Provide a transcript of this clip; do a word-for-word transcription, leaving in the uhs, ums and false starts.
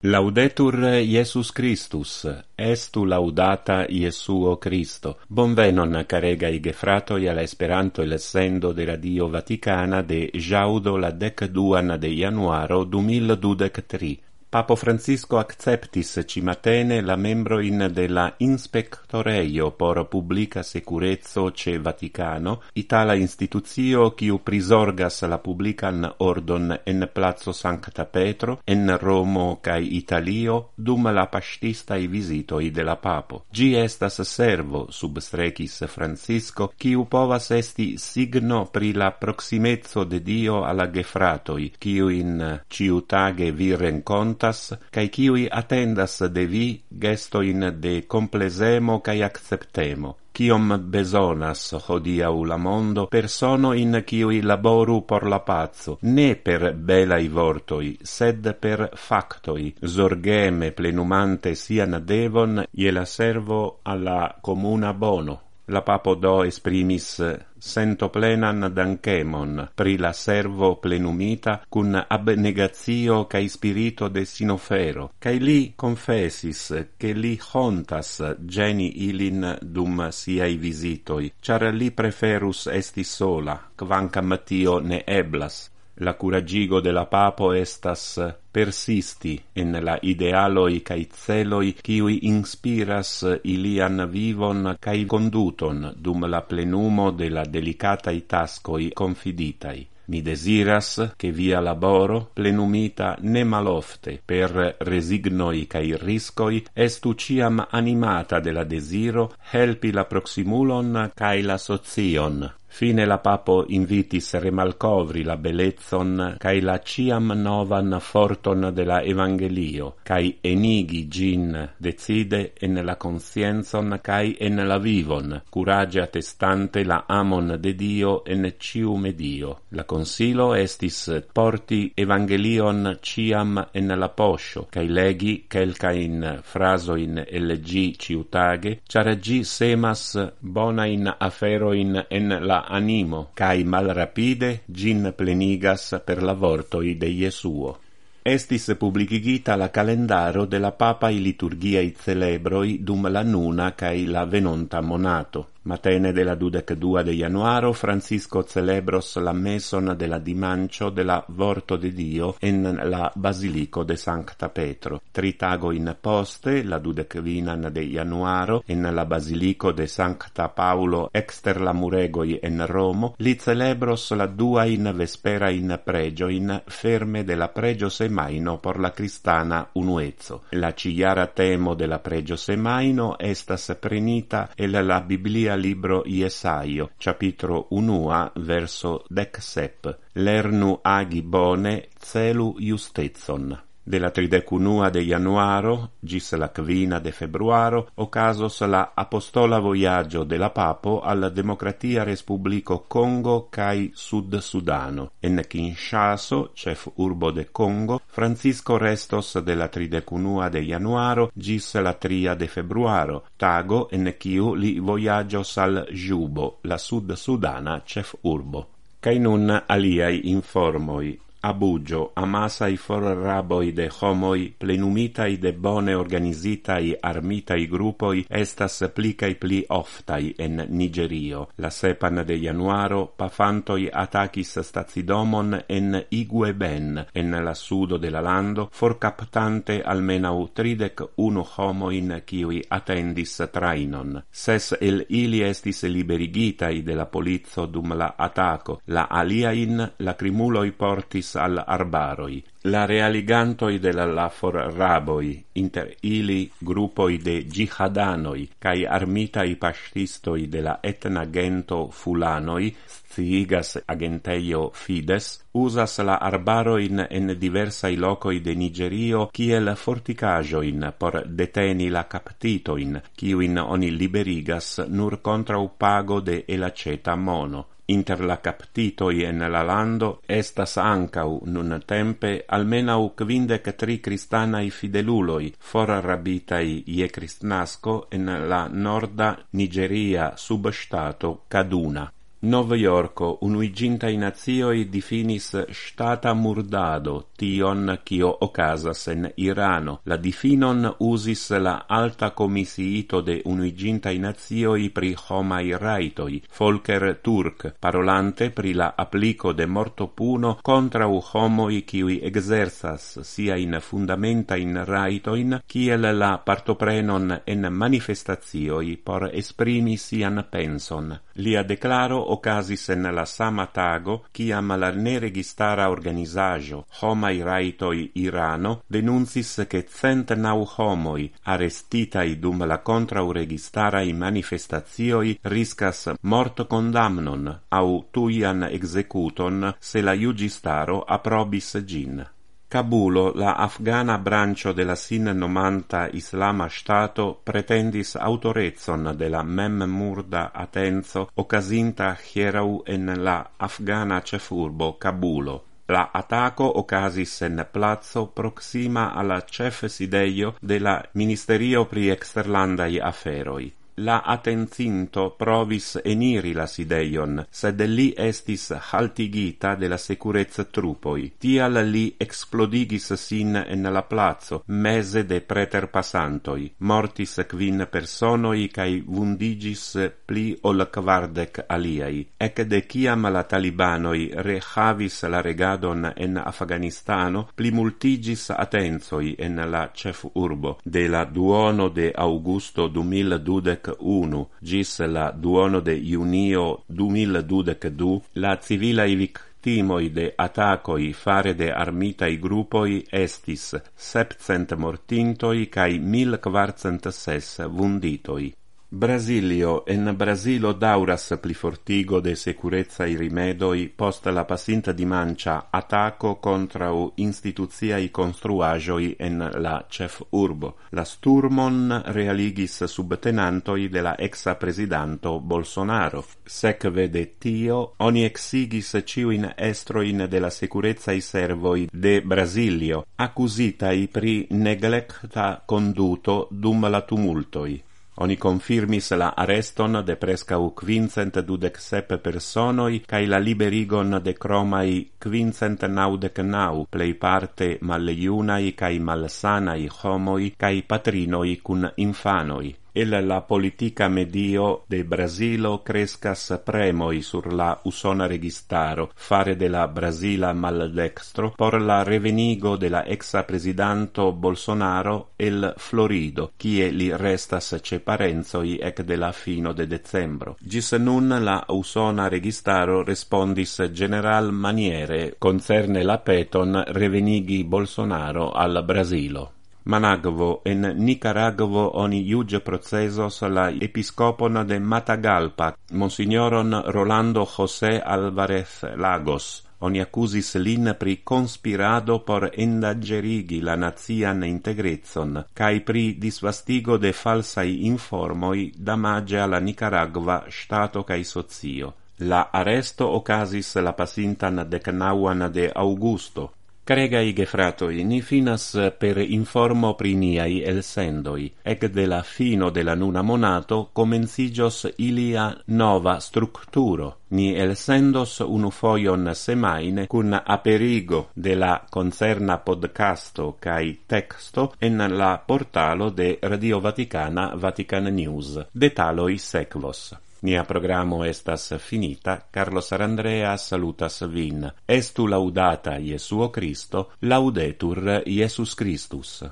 Laudetur Iesus Christus, estu laudata Iesuo Christo. Bonvenon caregai gefratoi al Esperanto il sendo de Radio Vaticana de jaudo la dec duan de januaro du mil dudec tri. Papo Francisco acceptis cimatene la membroin de la Inspectoreio por publica securezzo ce Vaticano, itala institutio quiu prisorgas la publican ordon en Plazo Sancta Petro, en Romo cae Italio, dum la pastistai visitoi de la Papo. Gi estas servo, substrecis Francisco, quiu povas esti signo pri la proximezzo de Dio alla gefratoi, quiu in ciutage vi rencontas, cae ciui attendas de vi gestoin de complesemo cae acceptemo. Ciom besonas hodiau la mondo persono in ciui laboru por la pazzo, ne per belai vortoi, sed per factoi, zorgeme plenumante sian devon ie la servo alla comuna bono. La Papo do esprimis sento plenan dankemon pri la servo plenumita cun abnegatio cae spirito de sinofero, cae li confessis che li hontas geni ilin dum siai visitoi, char li preferus esti sola, quancam tio ne eblas. La curagigo de la Papo estas persisti en la idealoi cae celoi quiui inspiras ilian vivon cae conduton dum la plenumo de la delicatai tascoi confiditai. Mi desiras che via laboro, plenumita ne malofte, per resignoi cae riscoi, estu ciam animata de la desiro helpi la proximulon cae la socion. Fine la Papo invitis remalcovri la belezzon cae la ciam novan forton de la Evangelio, cae enigi gin decide en la conscienzon cae en la vivon, curage attestante la amon de Dio en ciu medio. La consilo estis porti Evangelion ciam en la poscio, cae legi quelcain frasoin el gi ciutage, char gi semas bonain aferoin en la animo, cae mal rapide gin plenigas per la vortoi de Iesuo. Estis publicigita la calendaro de la papai liturgiai celebroi dum la nuna cae la venonta monato. Matene de la dudec dua de januaro, Francisco celebros la meson de la dimancio de la Vorto de Dio en la Basilico de Sancta Petro. Tritago in poste, la dudec vinan de januaro, en la Basilico de Sancta Paulo exter la Muregoi en Romo, li celebros la dua in vespera in pregio in ferme de la pregio semaino por la cristana unuezzo. La ciara temo de la pregio semaino estas prenita el la Biblia libro Iesaio, capitro unua, verso dec-sep. Lernu agi bone, celu justezon. De la tridecunua de januaro, gis la quina de februaro, ocasos la apostola voyaggio de la Papo al Democratia Respublico Congo cae Sud Sudano. En Kinshaso, cef urbo de Congo, Francisco restos de la tridecunua de januaro gis la tria de februaro, tago en ciu li voyagios al Jubo, la Sud Sudana cef urbo. Cae nun aliai informoi. Abugio, amasai for raboi de homoi, plenumitai de bone organizitai armitai gruppoi, estas pli cae pli oftai en Nigerio. La sepan de januaro, pafantoi atacis stacidomon en Igueben, en la sudo de la lando, forcaptante almenau tridec unu homoin kiui attendis trainon. Ses el ili estis liberigitai de la polizzo dum la ataco, la aliain la crimuloi portis al arbaroi. La realigantoi de la lafor raboi, inter ili gruppoi de jihadانoi, cae armitai pastistoi de la etna gento fulanoi, sciigas agenteio Fides, usas la arbaroin en diversai locoi de Nigerio kiel forticajoin por deteni la captitoin, kiuin oni liberigas nur contra pago de elaceta mono. Inter la captitoi en la lando estas ancau nun tempe almenau quindec tri cristanai fideluloi forrabitai ie cristnasco en la norda Nigeria substato Kaduna. Nov Yorko unuigintai nazioi difinis stata murdado tion cio ocasas en Irano. La difinon usis la alta comisiito de unuigintai nazioi pri homai raitoi, Volker Turk, parolante pri la applico de mortopuno contra u homoi kiui exersas sia in fundamenta in raitoin, kiel la partoprenon en manifestazioi por esprimi sian penson. Lia declaro ocasis en la sama tago, ciam la neregistara organizajo Homai Raitoi Irano denuncis che cent nau homoi arrestitai dum la contrauregistarai manifestazioi riscas morto condamnon au tuian executon se la iugistaro aprobis gin. Kabulo, la afgana brancio de la sin nomanta Islama Stato, pretendis autorezon de la mem murda atenzo ocasinta hierau en la afgana cefurbo Kabulo. La ataco ocasis en plazo proxima alla cef sideio de la Ministerio pri exterlandai aferoi. La attenzinto provis eniri la sideion, sed li estis haltigita de la securezza trupoi. Tial li explodigis sin en la plazo, mese de preterpassantoi. Mortis quin personoi cae vundigis pli ol quardec aliai. Ec de ciam la talibanoi rehavis la regadon en Afganistano, pli multigis attenzoi en la cef urbo. De la duono de Augusto du mil dudec unu gis la duono de junio du mil dudec du, la civilai victimoi de atacoi fare de armitai gruppoi estis septcent mortintoi cae mil quarcent ses vunditoi. Brasilio en Brasilo dauras pli fortigo de securezzae rimedoi post la pasinta dimancia ataco contra u instituziai construagioi en la cef urbo. La sturmon realigis subtenantoi de la exa presidanto Bolsonaro. Secve de tio, oni exigis ciuin estroin de la securezzae servoi de Brasilio, accusitai pri neglecta conduto dum la tumultoi. Oni confirmis la arreston de prescau quincent dudec sep personoi cae la liberigon de cromai quincent naudec nau, plei parte malleiunai cae malsanai homoi cae patrinoi cun infanoi. El la politica medio de Brasilo crescas premoi sur la usona registaro fare de la Brasila maldextro por la revenigo de la exa presidanto Bolsonaro el Florido, kie li restas ce parenzoi ec de la fino de decembro. Gis nun la usona registaro respondis general maniere concerne la peton revenigi Bolsonaro al Brasilo. Managvo, en Nicaragvo oni iuge procesos la episcopon de Matagalpa, Monsignoron Rolando José Alvarez Lagos. Oni accusis lin pri conspirado por endangerigi la nazian integrezon, cae pri disvastigo de falsai informoi damage alla Nicaragva stato cae socio. La arresto ocasis la pasintan decnauan de Augusto. Caregai gefratoi, ni finas per informo pri niai elsendoi, ec de la fino de la nuna monato comencigios ilia nova structuro. Ni elsendos unu foion semaine cun aperigo de la concerna podcasto cae texto en la portalo de Radio Vaticana Vatican News. Detaloi sequos. Nia programo estas finita, Carlos Arandrea salutas vin. Estu laudata Iesuo Christo, laudetur Iesus Christus.